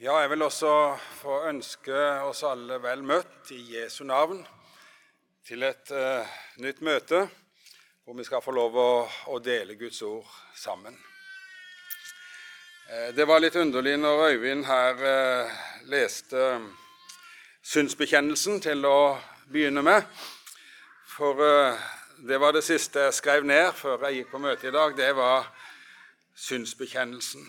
Ja, jeg vil også få ønske oss alle vel møtt i Jesu navn til et nytt møte, hvor vi skal få lov å dele Guds ord sammen. Det var litt underlig når Øyvind her leste synsbekjennelsen til å begynne med, for det var det siste jeg skrev ned før jeg gikk på møte i dag, det var synsbekjennelsen.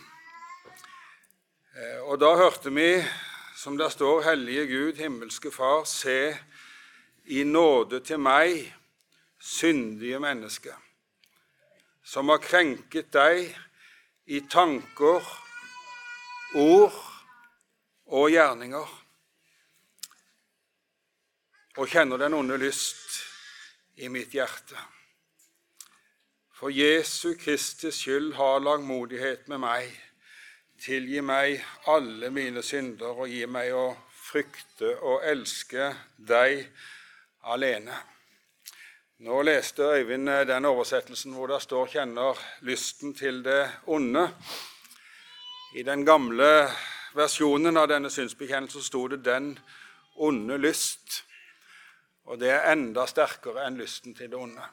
Og da hørte vi, som der står, Hellige Gud, himmelske Far, se i nåde til meg, syndige menneske, som har krenket deg i tanker, ord og gjerninger, og kjenner den onde lyst i mitt hjerte. For Jesu Kristi skyld har langmodighet med meg, tilgi meg alle mine synder og gi meg å frykte og elske deg alene. Nå leste Øyvind den oversettelsen hvor det står kjenner lysten til det onde. I den gamle versjonen av denne synsbekjennelsen stod det den onde lyst, og det er enda sterkere enn lysten til det onde.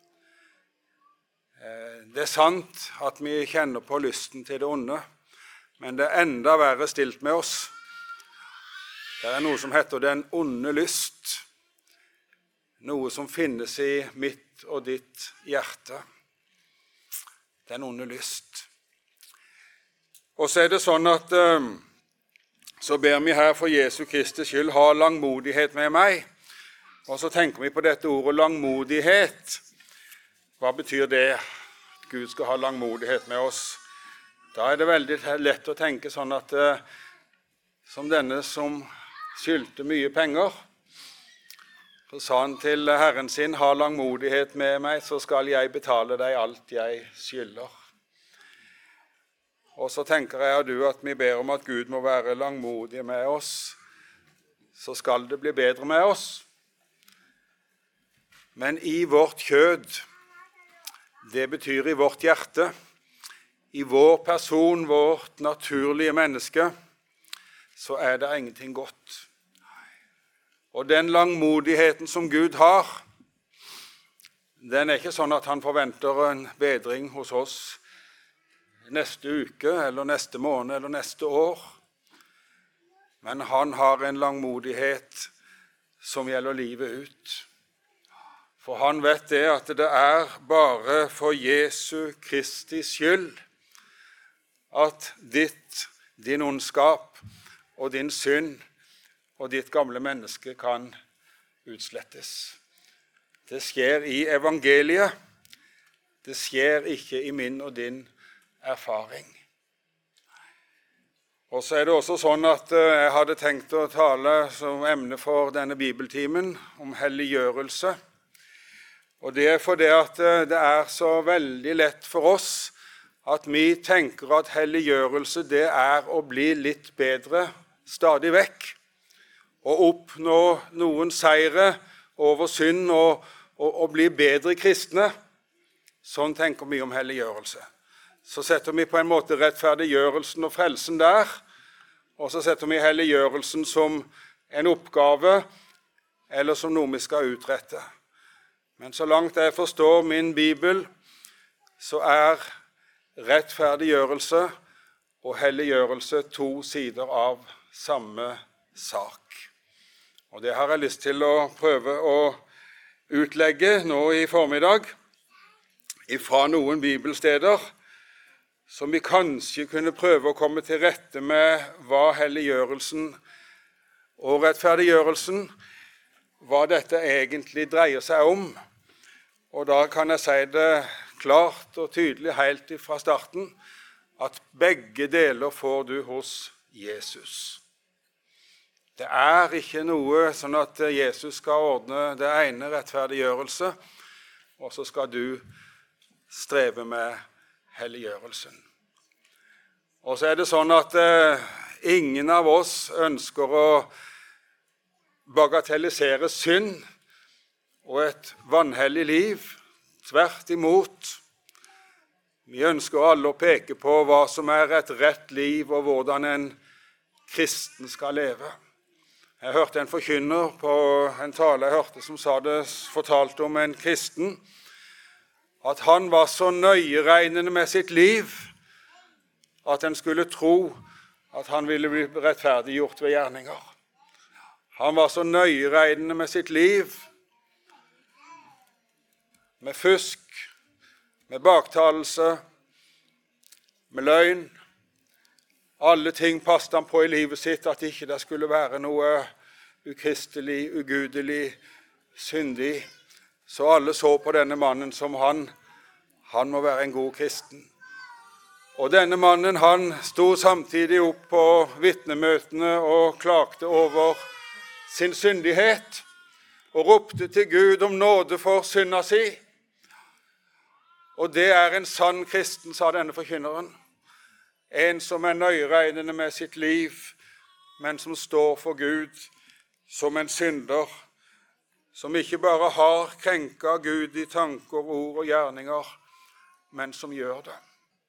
Det er sant at vi kjenner på lysten til det onde, men det er enda verre stilt med oss. Det er noe som heter den onde lyst, noe som finnes i mitt og ditt hjerte. Den onde lyst. Og så er det sånn at så ber vi her for Jesu Kristi skyld ha langmodighet med meg, og så tenker vi på dette ordet langmodighet. Hva betyr det? Gud skal ha langmodighet med oss. Da er det veldig lett å tenke sånn at som denne som skyldte mye penger, så sa han til Herren sin, ha langmodighet med meg, så skal jeg betale deg alt jeg skylder. Og så tenker jeg og du at vi ber om at Gud må være langmodig med oss, så skal det bli bedre med oss. Men i vårt kjød, det betyr i vårt hjerte, i vår person, vårt naturlige menneske, så er det ingenting godt. Og den langmodigheten som Gud har, den er ikke sånn at han forventer en bedring hos oss neste uke, eller neste måned, eller neste år. Men han har en langmodighet som gjelder livet ut. For han vet det at det er bare for Jesu Kristi skyld at din ondskap og din synd og ditt gamle menneske kan utslettes. Det skjer i evangeliet. Det skjer ikke i min og din erfaring. Og så er det også sånn at jeg hadde tenkt å tale som emne for denne bibeltimen om helliggjørelse. Og det er fordi at det er så veldig lett for oss at vi tenker at helliggjørelse det er å bli litt bedre stadig vekk, og oppnå noen seire over synd og bli bedre kristne. Sånn tenker vi om helliggjørelse. Så setter vi på en måte rettferdiggjørelsen og frelsen der, og så setter vi helliggjørelsen som en oppgave eller som noe vi skal utrette. Men så langt jeg forstår min bibel, så er rettferdiggjørelse og helliggjørelse to sider av samme sak. Og det har jeg lyst til å prøve å utlegge nå i formiddag ifra noen bibelsteder, som vi kanskje kunne prøve å komme til rette med hva helliggjørelsen og rettferdiggjørelsen, hva dette egentlig dreier seg om. Og da kan jeg si det klart og tydelig helt fra starten, at begge deler får du hos Jesus. Det er ikke noe sånn at Jesus skal ordne det ene rettferdiggjørelse, og så skal du streve med helliggjørelsen. Og så er det sånn at ingen av oss ønsker å bagatellisere synd og et vanhellig liv. Tvert imot. Vi ønsker alle å peke på hva som er et rett liv, og hvordan en kristen skal leve. Jeg hørte en forkynner på en tale jeg hørte som fortalte om en kristen, at han var så nøyeregnende med sitt liv, at en skulle tro at han ville bli rettferdiggjort ved gjerninger. Han var så nøyeregnende med sitt liv, med fusk, med baktalelse, med løgn. Alle ting passet han på i livet sitt, at ikke det skulle være noe ukristelig, ugudelig, syndig. Så alle så på denne mannen som han må være en god kristen. Og denne mannen, han sto samtidig opp på vitnemøtene og klagde over sin syndighet, og ropte til Gud om nåde for synda si. Og det er en sann kristen, sa denne forkynneren. En som er nøyeregnende med sitt liv, men som står for Gud som en synder, som ikke bare har krenket Gud i tanker, ord og gjerninger, men som gjør det.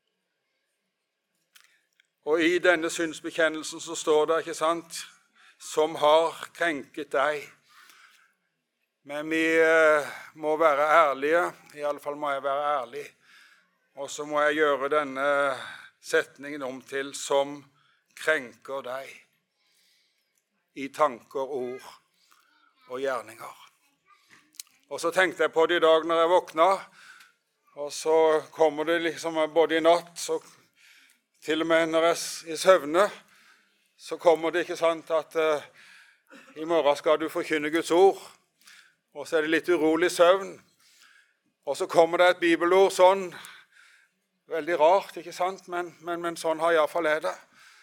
Og i denne syndsbekjennelsen så står det, ikke sant, som har krenket deg. Men vi må være ærlige, i alle fall må jeg være ærlig, og så må jeg gjøre denne setningen om til som krenker deg i tanker, ord og gjerninger. Og så tenkte jeg på det i dag når jeg våkna, og så kommer det liksom både i natt, så til og med når jeg er i søvne, så kommer det, ikke sant, at i morgen skal du forkynne Guds ord, og så er det litt urolig søvn, og så kommer det et bibelord sånn, veldig rart, ikke sant, men sånn har i hvert fall jeg det.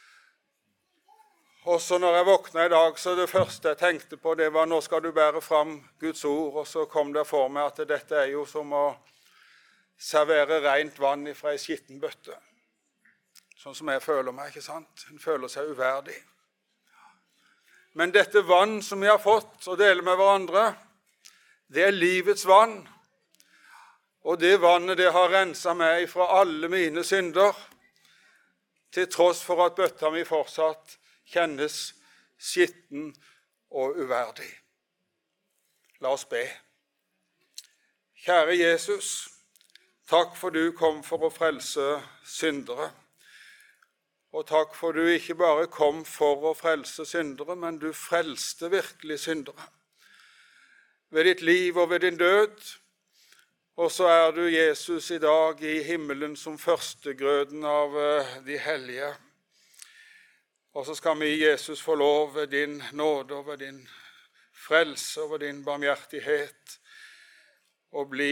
Og så når jeg våkna i dag, så det første jeg tenkte på, det var, nå skal du bære fram Guds ord, og så kom det for meg at dette er jo som å servere rent vann fra en skitten bøtte. Sånn som jeg føler meg, ikke sant? En føler seg uverdig. Men dette vann som vi har fått og deler med hverandre, det er livets vann. Og det vannet, det har renset meg fra alle mine synder, til tross for at bøtta mi fortsatt kjennes skitten og uverdig. La oss be. Kjære Jesus, takk for du kom for å frelse syndere. Og takk for du ikke bare kom for å frelse syndere, men du frelste virkelig syndere. Ved ditt liv og ved din død. Og så er du, Jesus, i dag i himmelen som førstegrøden av de hellige. Og så skal vi, Jesus, få lov ved din nåde og ved din frelse og ved din barmhjertighet å bli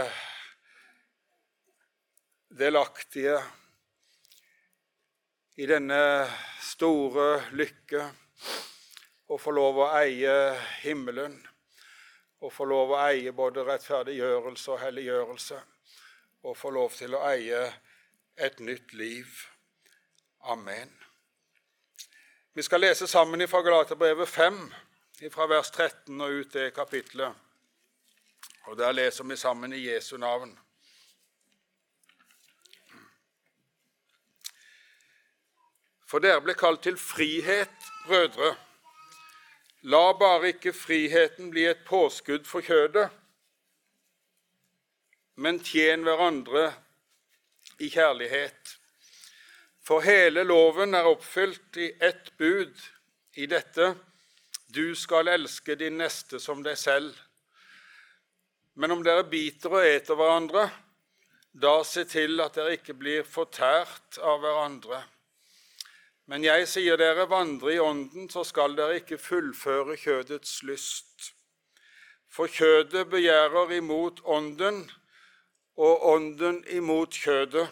delaktige i denne store lykke, og få lov å eie himmelen, og få lov å eie både rettferdiggjørelse og helliggjørelse, og få lov til å eie et nytt liv. Amen. Vi skal lese sammen fra Galaterbrevet 5, fra vers 13 og ut det kapitlet, og der leser vi sammen i Jesu navn. For dere ble kalt til frihet, brødre. La bare ikke friheten bli et påskudd for kjødet, men tjen hverandre i kjærlighet. For hele loven er oppfylt i ett bud i dette: du skal elske din neste som deg selv. Men om dere biter og eter hverandre, da se til at dere ikke blir fortært av hverandre. Men jeg sier dere, vandre i ånden, så skal dere ikke fullføre kjødets lyst. For kjødet begjærer imot ånden, og ånden imot kjødet.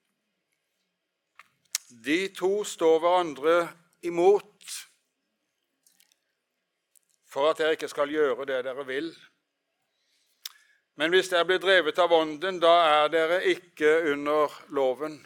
De to står hverandre imot, for at dere ikke skal gjøre det dere vil. Men hvis dere blir drevet av ånden, da er dere ikke under loven.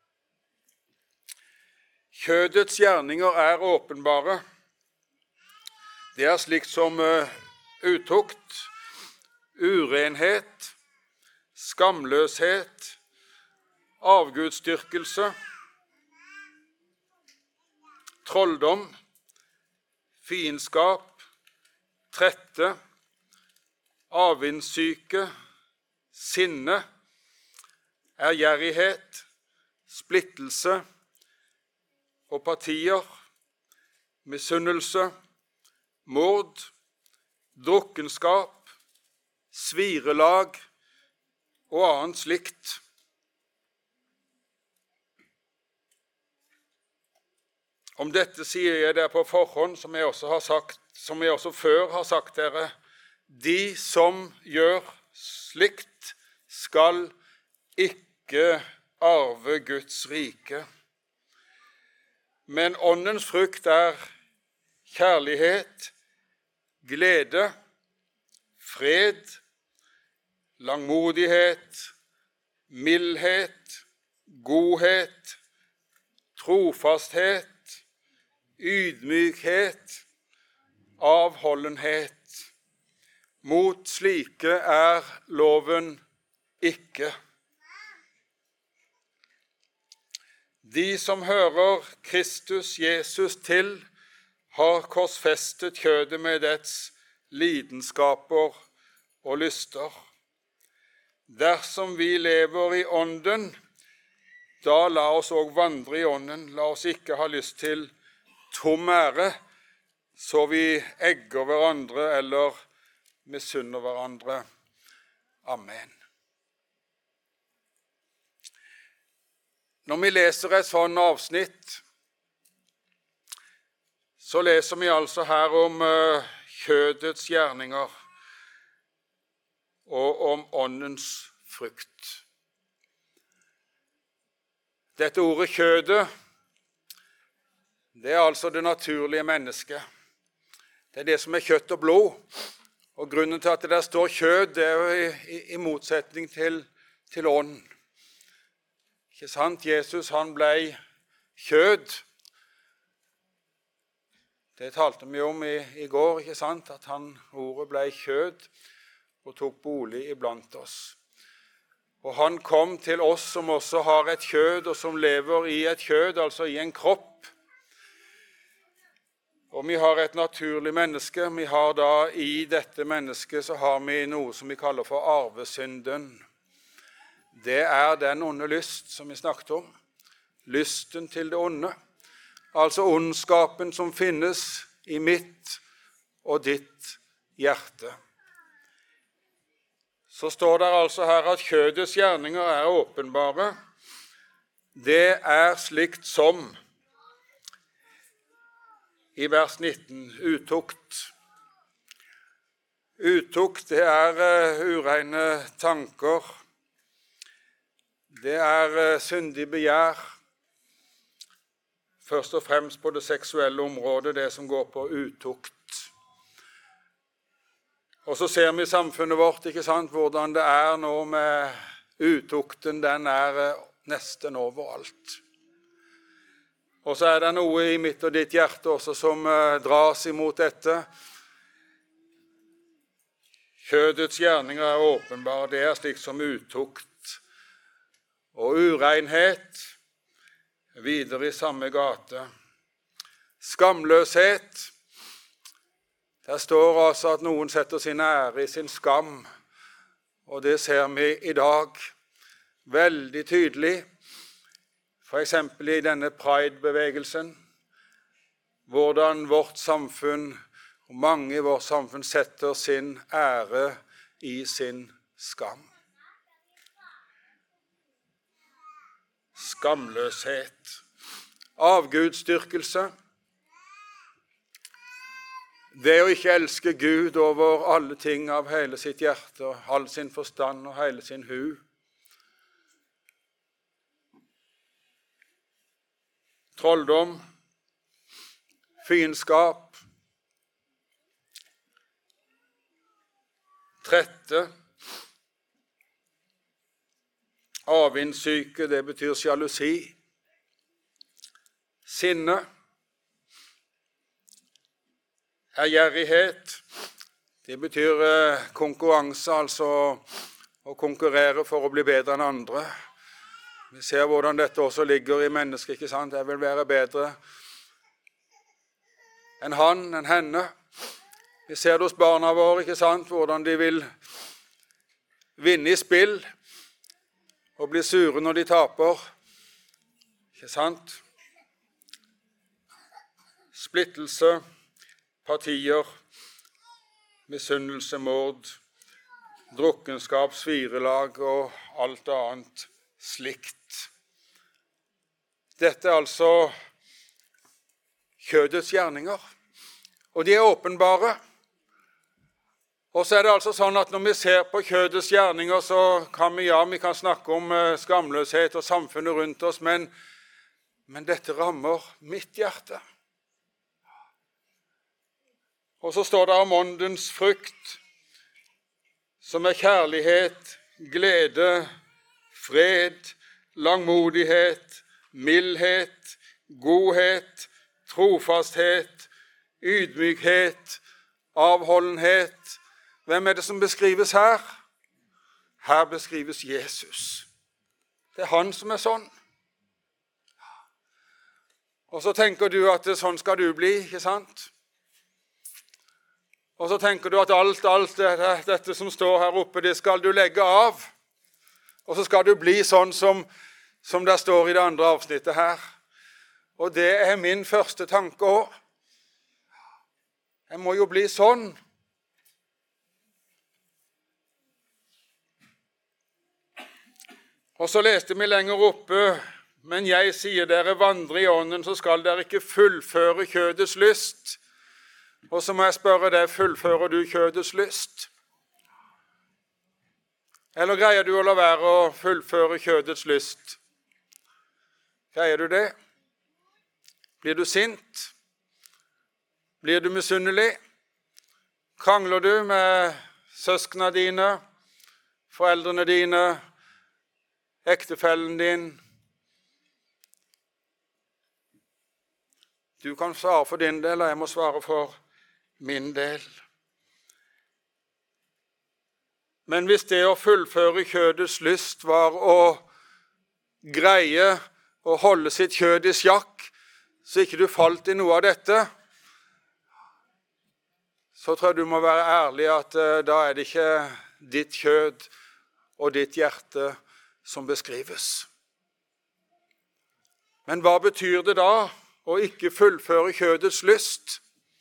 Kjødets gjerninger er åpenbare. Det er slikt som utukt, urenhet, skamløshet, avgudsdyrkelse, trolldom, fiendskap, trette, avvindssyke, sinne, ærgjerrighet, splittelse, apatier, misunnelse, mord, drukkenskap, svirelag og annet slikt. Om dette sier jeg dere på forhånd, som jeg også før har sagt dere, de som gjør slikt skal ikke arve Guds rike. Men åndens frukt er kjærlighet, glede, fred, langmodighet, mildhet, godhet, trofasthet, ydmykhet, avholdenhet. Mot slike er loven ikke. De som hører Kristus Jesus til, har korsfestet kjødet med dets lidenskaper og lyster. Dersom vi lever i ånden, da la oss også vandre i ånden. La oss ikke ha lyst til tom ære, så vi egger hverandre eller misunner hverandre. Amen. Når vi leser et sånt avsnitt, så leser vi altså her om kjødets gjerninger og om åndens frukt. Dette ordet kjødet, det er altså det naturlige mennesket. Det er det som er kjøtt og blod. Og grunnen til at det der står kjød, det er jo i motsetning til ånd. Ikke sant? Jesus, han ble kjød. Det talte vi om i går, ikke sant? At ordet ble kjød og tok bolig iblant oss. Og han kom til oss som også har et kjød, og som lever i et kjød, altså i en kropp. Og vi har et naturlig menneske. Vi har da i dette mennesket så har vi noe som vi kaller for arvesynden. Det er den onde lyst som vi snakket om. Lysten til det onde. Altså ondskapen som finnes i mitt og ditt hjerte. Så står det altså her at kjødets gjerninger er åpenbare. Det er slikt som i vers 19, utukt. Utukt, det er ureine tanker. Det er syndig begjær. Først og fremst på det seksuelle området, det som går på utukt. Og så ser vi i samfunnet vårt, ikke sant, hvordan det er nå med utukten. Den er nesten overalt. Og så er det noe i mitt og ditt hjerte også som dras imot dette. Kjødets gjerninger er åpenbare, det er slik som utukt og urenhet, videre i samme gate. Skamløshet, der står altså at noen setter sin ære i sin skam, og det ser vi i dag veldig tydelig. For eksempel i denne Pride-bevegelsen, hvordan vårt samfunn, og mange i vårt samfunn, setter sin ære i sin skam. Skamløshet. Avgudsdyrkelse. Det å ikke elske Gud over alle ting av hele sitt hjerte, all sin forstand og hele sin hu. Trolldom, fiendskap, trette, avvindssyke, det betyr sjalusi, sinne, ærgjerrighet, det betyr konkurranse, altså å konkurrere for å bli bedre enn andre. Vi ser hvordan dette også ligger i mennesket, ikke sant? Jeg vil være bedre en han, en henne. Vi ser det hos barna våre, ikke sant, hvordan de vil vinne i spill og bli sure når de taper. Ikke sant? Splittelse, partier, misunnelse, mord, drukkenskap, svirelag og alt annet slikt. Dette er altså kjødets gjerninger, og de er åpenbare. Og så er det altså sånn at når vi ser på kjødets gjerninger, så kan vi kan snakke om skamløshet og samfunnet rundt oss, men dette rammer mitt hjerte. Og så står det om åndens frukt, som er kjærlighet, glede, fred, langmodighet, mildhet, godhet, trofasthet, ydmykhet, avholdenhet. Hvem er det som beskrives her? Her beskrives Jesus. Det er han som er sånn. Og så tenker du at sånn skal du bli, ikke sant? Og så tenker du at alt dette som står her oppe, det skal du legge av. Og så skal du bli sånn som det står i det andre avsnittet her. Og det er min første tanke også. Jeg må jo bli sånn. Og så leste vi lenger oppe, men jeg sier dere vandrer i ånden, så skal dere ikke fullføre kjødets lyst. Og så må jeg spørre deg, fullfører du kjødets lyst? Eller greier du å la være å fullføre kjødets lyst? Greier du det? Blir du sint? Blir du misunnelig? Krangler du med søskene dine, foreldrene dine, ektefellen din? Du kan svare for din del, og jeg må svare for min del. Men hvis det å fullføre kjødets lyst var å greie å holde sitt kjød i sjakk, så ikke du falt i noe av dette, så tror jeg du må være ærlig at da er det ikke ditt kjød og ditt hjerte som beskrives. Men hva betyr det da å ikke fullføre kjødets lyst?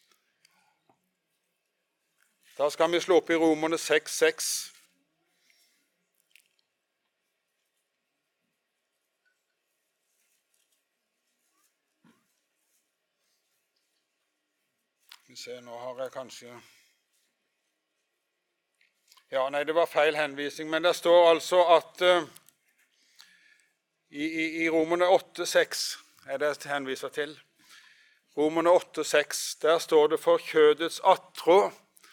Da skal vi slå opp i Romerne 6:6. Vi ser, nå har jeg kanskje... Ja, nei, det var feil henvisning, men det står altså at i Romerne 8:6 er det henviser til. Romerne 8:6, der står det for kjødets attråd.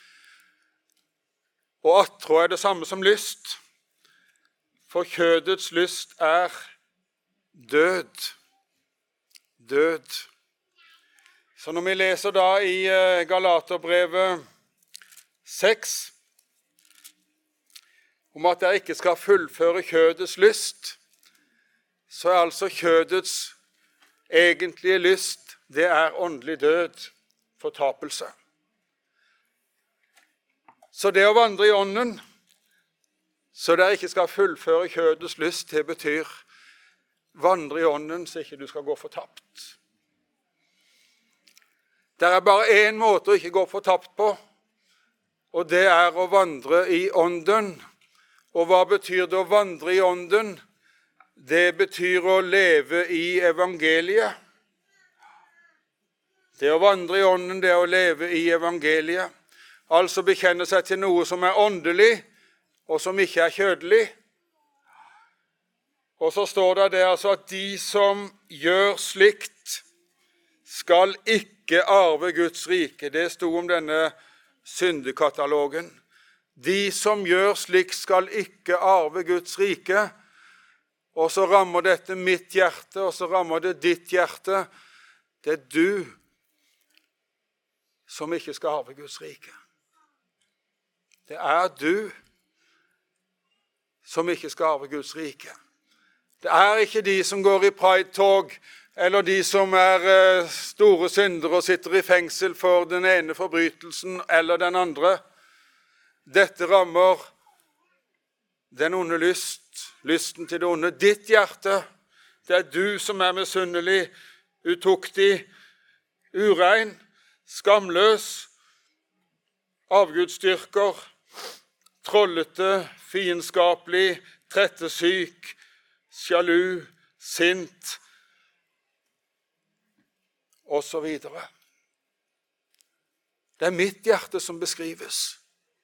Og attråd er det samme som lyst. For kjødets lyst er død. Død. Så når vi leser da i Galaterbrevet 6 om at jeg ikke skal fullføre kjødets lyst, så er altså kjødets egentlige lyst, det er åndelig død, fortapelse. Så det å vandre i ånden, så dere ikke skal fullføre kjødets lyst, det betyr vandre i ånden så ikke du skal gå fortapt. Det er bare en måte å ikke gå fortapt på, og det er å vandre i ånden. Og hva betyr det å vandre i ånden? Det betyr å leve i evangeliet. Det å vandre i ånden, det er å leve i evangeliet. Altså bekjenne seg til noe som er åndelig, og som ikke er kjødelig. Og så står det altså at de som gjør slikt, skal ikke arve Guds rike. Det sto om denne syndekatalogen. De som gjør slikt, skal ikke arve Guds rike. Og så rammer dette mitt hjerte, og så rammer det ditt hjerte. Det er du som ikke skal arve Guds rike. Det er du som ikke skal arve Guds rike. Det er ikke de som går i pride-tog eller de som store syndere og sitter i fengsel for den ene forbrytelsen eller den andre. Dette rammer den onde lysten til det onde. Ditt hjerte, det du som misunnelig, utuktig, urein, skamløs, avgudsdyrker, trollete, fiendskapelig, trettesyk, sjalu, sint, og så videre. Det mitt hjerte som beskrives.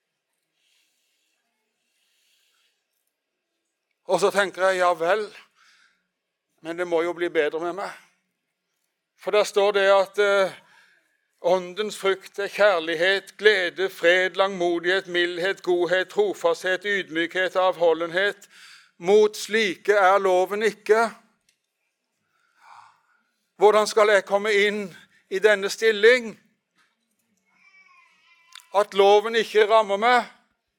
Og så tenker jeg, ja vel, men det må jo bli bedre med meg. For der står det at åndens frukt kjærlighet, glede, fred, langmodighet, mildhet, godhet, trofasthet, ydmykhet, avholdenhet. Mot slike loven ikke. Hvordan skal jeg komme inn i denne stilling? At loven ikke rammer meg?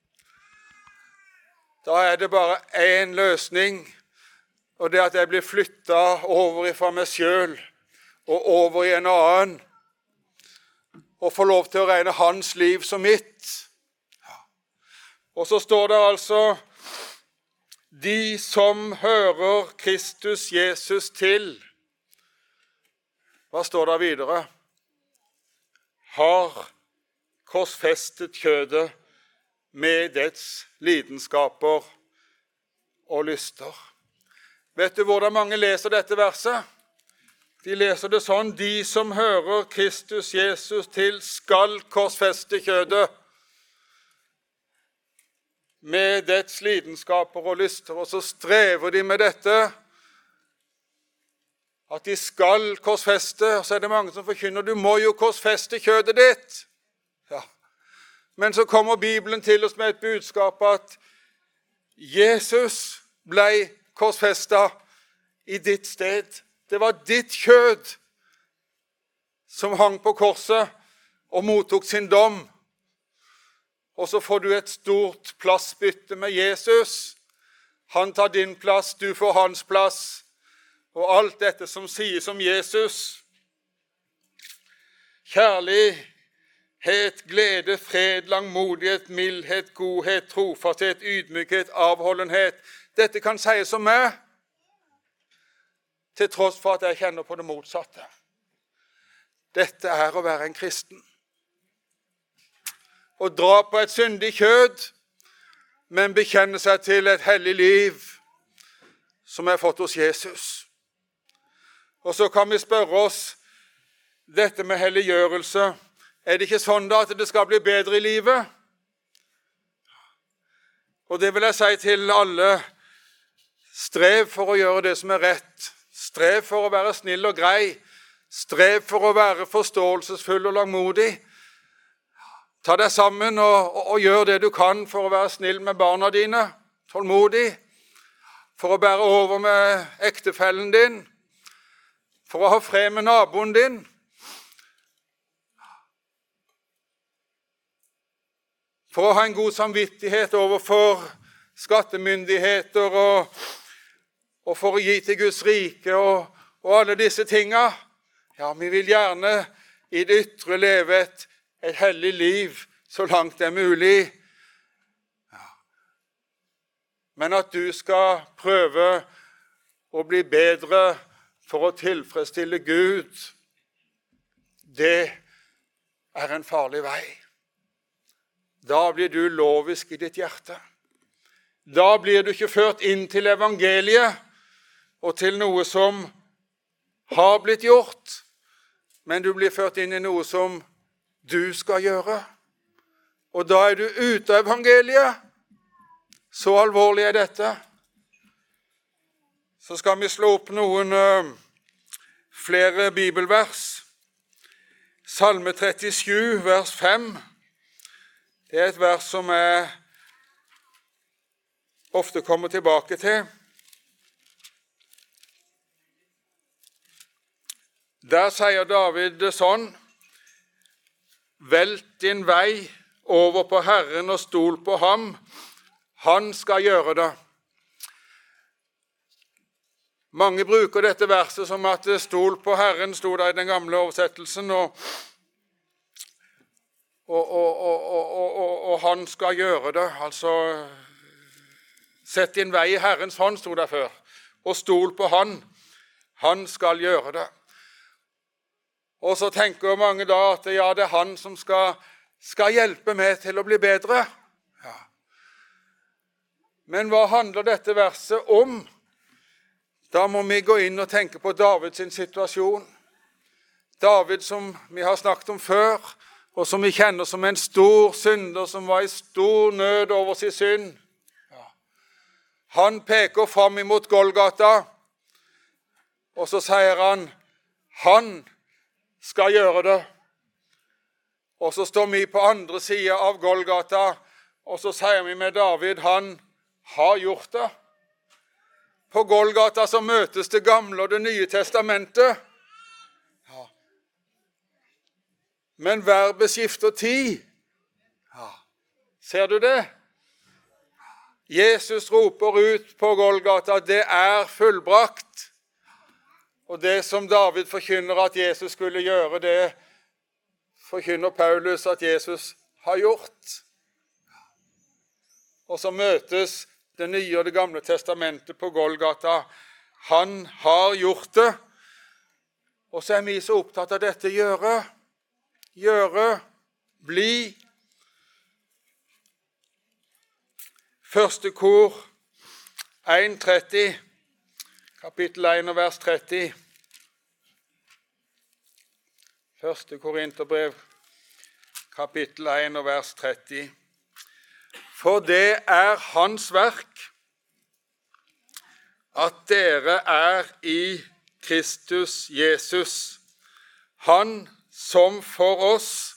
Da det bare en løsning, og det at jeg blir flyttet over fra meg selv og over i en annen, og får lov til å regne hans liv som mitt. Og så står det altså, de som hører Kristus Jesus til. Hva står det videre? Har korsfestet kjødet med dets lidenskaper og lyster. Vet du hvordan mange leser dette verset? De leser det sånn, de som hører Kristus Jesus til skal korsfeste kjødet med dets lidenskaper og lyster, og så strever de med dette, at de skal korsfeste, og så det mange som forkynner, du må jo korsfeste kjødet ditt. Ja. Men så kommer Bibelen til oss med et budskap at Jesus ble korsfestet i ditt sted. Det var ditt kjød som hang på korset og mottok sin dom. Og så får du et stort plassbytte med Jesus. Han tar din plass, du får hans plass. Og alt dette som sies om Jesus. Kjærlighet, glede, fred, langmodighet, mildhet, godhet, trofasthet, ydmykhet, avholdenhet. Dette kan sies om meg, til tross for at jeg kjenner på det motsatte. Dette å være en kristen. Å dra på et syndig kjød, men bekjenne seg til et hellig liv som fått hos Jesus. Og så kan vi spørre oss, dette med helliggjørelse, det ikke sånn da at det skal bli bedre i livet? Og det vil jeg si til alle, strev for å gjøre det som rett. Strev for å være snill og grei. Strev for å være forståelsesfull og langmodig. Ta deg sammen og gjør det du kan for å være snill med barna dine, tålmodig, for å bære over med ektefellen din, for å ha fred med naboen din. For å ha en god samvittighet overfor skattemyndigheter og for å gi til Guds rike og alle disse tingene. Ja, vi vil gjerne i det ytre leve et hellig liv så langt det mulig. Ja. Men at du skal prøve å bli bedre for å tilfredsstille Gud, det en farlig vei. Da blir du lovisk i ditt hjerte. Da blir du ikke ført inn til evangeliet og til noe som har blitt gjort, men du blir ført inn i noe som du skal gjøre. Og da du ute av evangeliet. Så alvorlig dette. Så skal vi slå opp noen flere bibelvers. Salme 37, vers 5. Det et vers som jeg ofte kommer tilbake til. Der sier David det sånn: Velt din vei over på Herren og stol på ham. Han skal gjøre det. Mange bruker dette verset som at stol på Herren, sto der i den gamle oversettelsen, og han skal gjøre det. Altså, sett din vei i Herrens hånd, sto der før, og stol på han. Han skal gjøre det. Og så tenker mange da at ja, det er han som skal hjelpe meg til å bli bedre. Ja. Men hva handler dette verset om? Da må vi gå inn og tenke på Davids situasjon. David som vi har snakket om før, og som vi kjenner som en stor synder, som var i stor nød over sin synd. Ja. Han peker fram imot Golgata, og så sier han skal gjøre det. Og så står vi på andre siden av Golgata, og så sier vi med David, han har gjort det. På Golgata så møtes det gamle og det nye testamentet. Ja. Men verbet skifter tid. Ja. Ser du det? Jesus roper ut på Golgata, det er fullbrakt. Og det som David forkynner at Jesus skulle gjøre, det forkynner Paulus at Jesus har gjort. Og så møtes det nye og det gamle testamentet på Golgata. Han har gjort det. Og så er vi så opptatt av dette gjøre, bli. Første kor 1:30, kapittel 1 og vers 30. Første Korinterbrev, kapittel 1 og vers 30. For det er hans verk, at dere er i Kristus Jesus, han som for oss.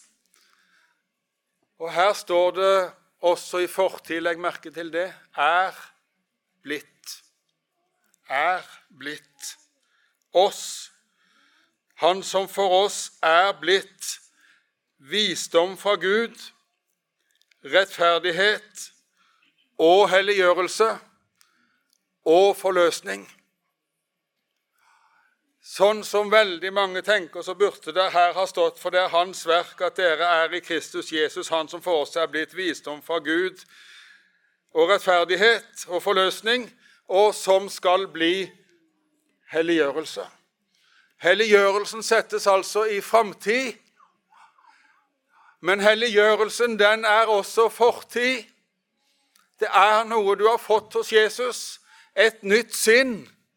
Og her står det også i fortid, legg merke til det, er blitt oss. Han som for oss er blitt visdom fra Gud, rettferdighet og helliggjørelse og forløsning. Sånn som veldig mange tenker, så burde det her ha stått, for det er hans verk at dere er i Kristus Jesus, han som for oss er blitt visdom fra Gud og rettferdighet og forløsning, og som skal bli helliggjørelse. Helliggjørelsen settes altså i fremtid, men helliggjørelsen, den er også fortid. Det er noe du har fått hos Jesus, et nytt sinn,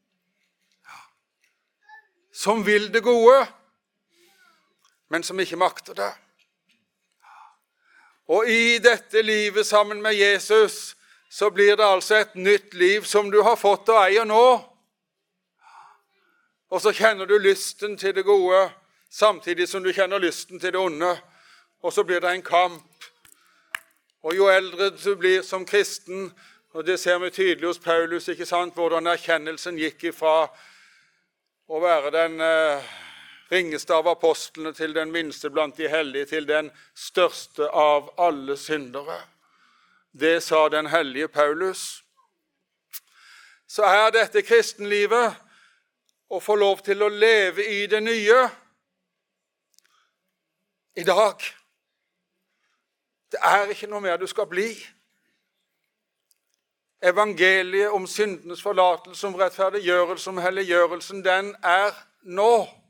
som vil det gode, men som ikke makter det. Og i dette livet sammen med Jesus, så blir det altså et nytt liv som du har fått og eier nå. Og så kjenner du lysten til det gode, samtidig som du kjenner lysten til det onde. Og så blir det en kamp. Og jo eldre du blir som kristen, og det ser vi tydelig hos Paulus, ikke sant, hvordan erkjennelsen gikk ifra å være den ringeste av apostlene til den minste blant de hellige, til den største av alle syndere. Det sa den hellige Paulus. Så er dette kristenlivet å få lov til å leve i det nye i dag. Det er ikke noe mer du skal bli. Evangeliet om syndenes forlatelse, om rettferdiggjørelse, om helliggjørelsen, den er nå.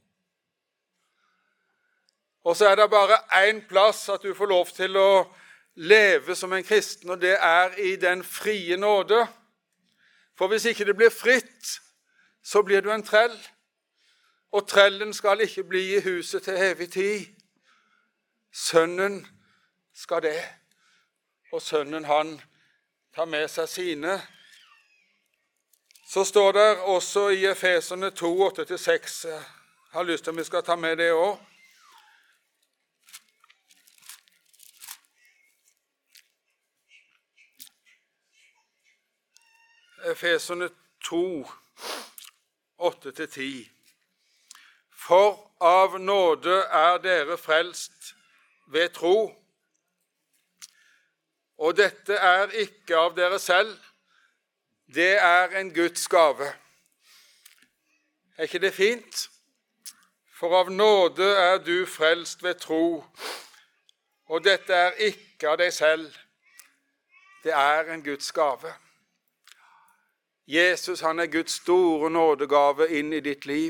Og så er det bare en plass at du får lov til å leve som en kristen, og det er i den frie nåde. For hvis ikke det blir fritt, så blir du en trell. Og trellen skal ikke bli i huset til evig tid. Sønnen skal det. Og sønnen, han tar med seg sine. Så står det også i Efeserne 2, 8-6. Jeg har lyst til at vi skal ta med det også. Efeserne 2, 8-10. For av nåde er dere frelst ved tro. Og dette er ikke av dere selv, det er en Guds gave. Er ikke det fint? For av nåde er du frelst ved tro, og dette er ikke av deg selv. Det er en Guds gave. Jesus, han er Guds store nådegave inn i ditt liv.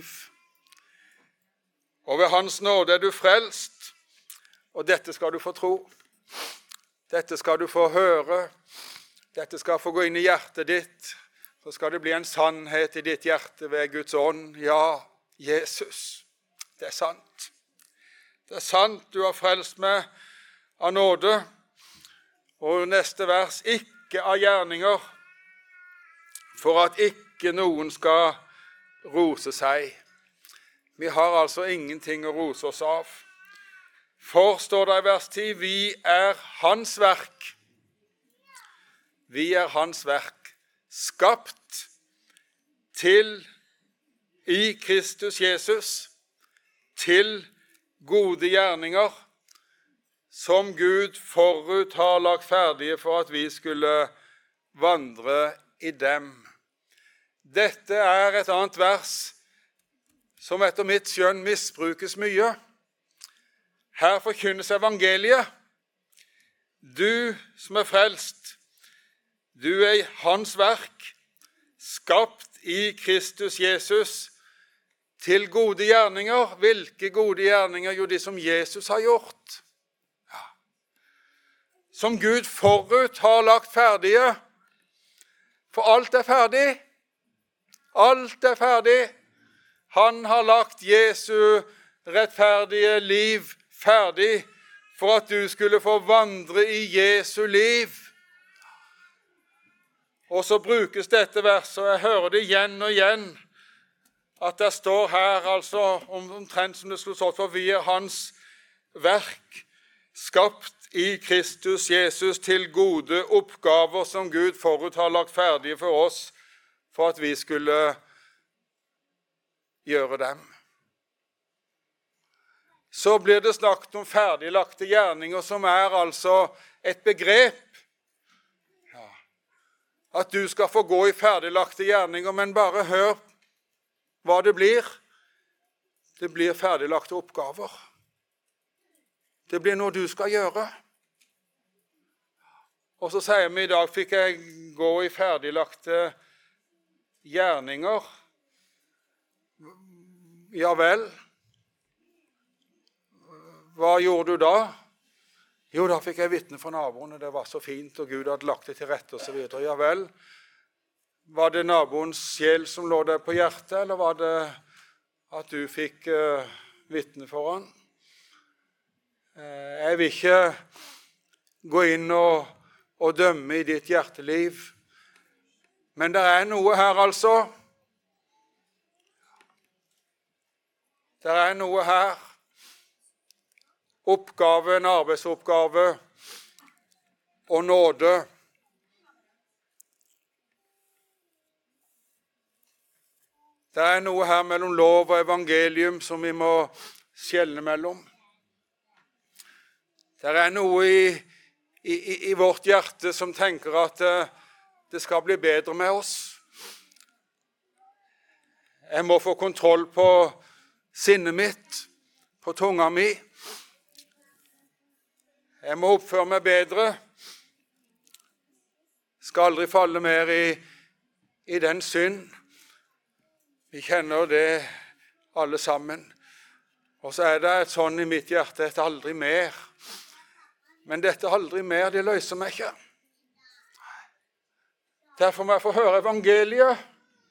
Og ved hans nåde er du frelst, og dette skal du få tro. Dette skal du få høre. Dette skal få gå inn i hjertet ditt. Så skal det bli en sannhet i ditt hjerte ved Guds ånd. Ja, Jesus, det er sant. Det er sant, du har frelst meg av nåde. Og neste vers, ikke av gjerninger, for at ikke noen skal rose seg. Vi har altså ingenting å rose oss av. For, står det i vers 10, vi er hans verk. Vi er hans verk, skapt til i Kristus Jesus, til gode gjerninger, som Gud forut har lagt ferdige for at vi skulle vandre i dem. Dette er et annet vers som etter mitt skjønn misbrukes mye. Her forkynnes evangeliet. Du som er frelst, du er hans verk, skapt i Kristus Jesus, til gode gjerninger. Hvilke gode gjerninger? Jo, de som Jesus har gjort. Ja. Som Gud forut har lagt ferdige. For alt er ferdig. Alt er ferdig. Han har lagt Jesu rettferdige liv ferdig for at du skulle få vandre i Jesu liv. Og så brukes dette verset, og jeg hører det igjen og igjen, at det står her, altså omtrent som det skulle stått for, vi er hans verk, skapt i Kristus Jesus til gode oppgaver som Gud forut har lagt ferdige for oss, for at vi skulle gjøre dem. Så blir det snakket om ferdiglagte gjerninger, som er altså et begrep. Ja. At du skal få gå i ferdiglagte gjerninger, men bare hør hva det blir. Det blir ferdiglagte oppgaver. Det blir noe du skal gjøre. Og så sier vi i dag, fikk jeg gå i ferdiglagte gjerninger? Ja vel. Hva gjorde du da? Jo, da fikk jeg vitne fra naboene. Det var så fint, og Gud hadde lagt det til rette, og så videre. Ja vel. Var det naboens sjel som lå der på hjertet, eller var det at du fikk vitne for han? Jeg vil ikke gå inn og dømme i ditt hjerteliv. Men det er noe her, altså. Det er noe her. Oppgave, en arbeidsoppgave og nåde. Det er noe her mellom lov og evangelium som vi må skjelne mellom. Det er noe i vårt hjerte som tenker at det skal bli bedre med oss. Jeg må få kontroll på sinnet mitt, på tunga mi. Jeg må oppføre meg bedre. Skal aldri falle mer i den synd. Vi kjenner det alle sammen. Og så er det et sånn i mitt hjerte, et aldri mer. Men dette aldri mer, det løser meg ikke. Derfor må jeg få høre evangeliet.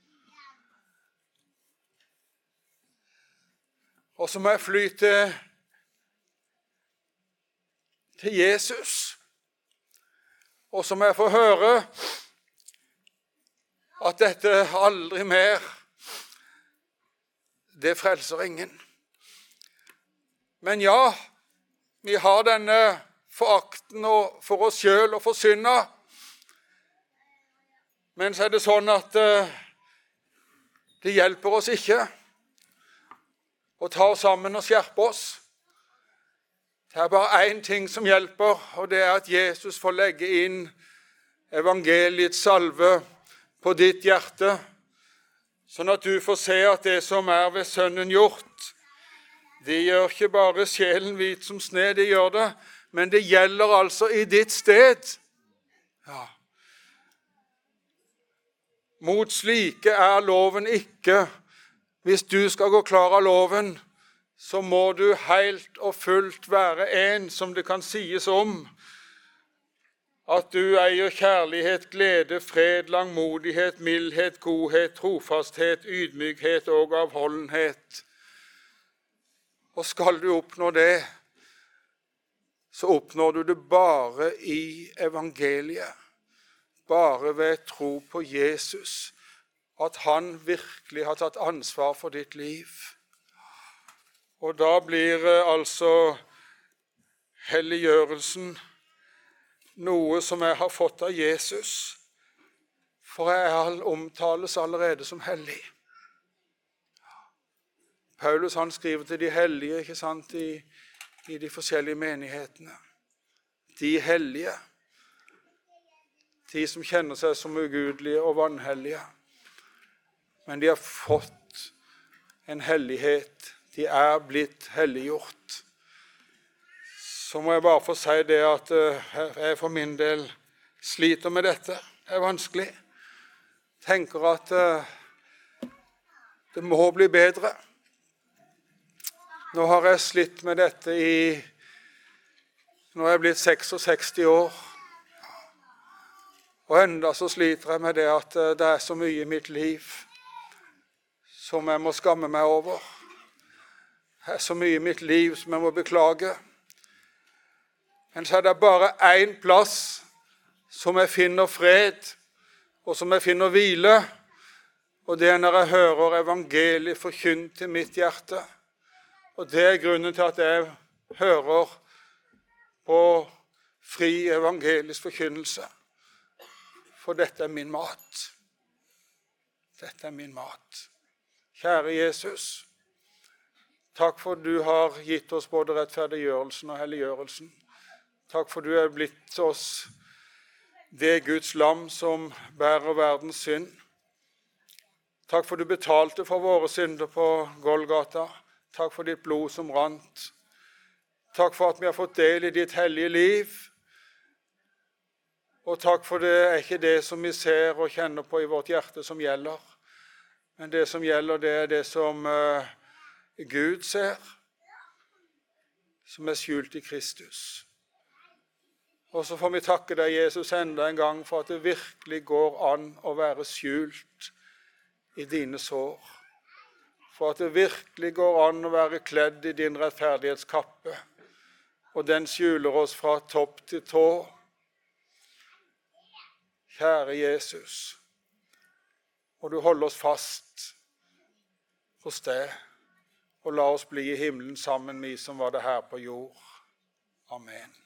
Og så må jeg fly til Jesus. Og så må jeg få høre at dette aldri mer, det frelser ingen. Men ja, vi har denne forakten for oss selv og for synda. Men så er det sånn at det hjelper oss ikke å ta oss sammen og skjerpe oss. Det er bare én ting som hjelper, og det er at Jesus får legge inn evangeliets salve på ditt hjerte, sånn at du får se at det som ved Sønnen gjort, det gjør ikke bare sjelen hvit som sne, det gjør det, men det gjelder altså i ditt sted. Ja. Mot slike loven ikke. Hvis du skal gå klar av loven, så må du helt og fullt være en som det kan sies om, at du eier kjærlighet, glede, fred, langmodighet, mildhet, godhet, trofasthet, ydmykhet og avholdenhet. Og skal du oppnå det, så oppnår du det bare i evangeliet, bare ved tro på Jesus, at han virkelig har tatt ansvar for ditt liv. Og da blir altså helliggjørelsen noe som jeg har fått av Jesus, for jeg omtales allerede som hellig. Paulus han skriver til de hellige, ikke sant, i de forskjellige menighetene. De hellige, de som kjenner seg som ugudelige og vanhellige, men de har fått en hellighet, de blitt helliggjort. Så må jeg bare få si det at jeg for min del sliter med dette. Det vanskelig. Tenker at det må bli bedre. Nå har jeg slitt med dette nå er jeg blitt 66 år. Og enda så sliter jeg med det at det så mye i mitt liv som jeg må skamme meg over. Det så mye i mitt liv som jeg må beklage. Men så det bare en plass som jeg finner fred, og som jeg finner hvile, og det når jeg hører evangeliet forkynt til mitt hjerte. Og det grunnen til at jeg hører på fri evangelisk forkynnelse. For dette min mat. Dette min mat. Kjære Jesus, takk for du har gitt oss både rettferdiggjørelsen og helliggjørelsen. Takk for du blitt oss det Guds lam som bærer verdens synd. Takk for du betalte for våre synder på Golgata. Takk for ditt blod som rant. Takk for at vi har fått del i ditt hellige liv. Og takk for det ikke det som vi ser og kjenner på i vårt hjerte som gjelder. Men det som gjelder, det det som Gud ser, som skjult i Kristus. Og så får vi takke deg, Jesus, enda en gang for at det virkelig går an å være skjult i dine sår. For at det virkelig går an å være kledd i din rettferdighetskappe. Og den skjuler oss fra topp til tå. Kjære Jesus, og du holder oss fast hos deg, og la oss bli i himmelen sammen, vi som var det her på jord. Amen.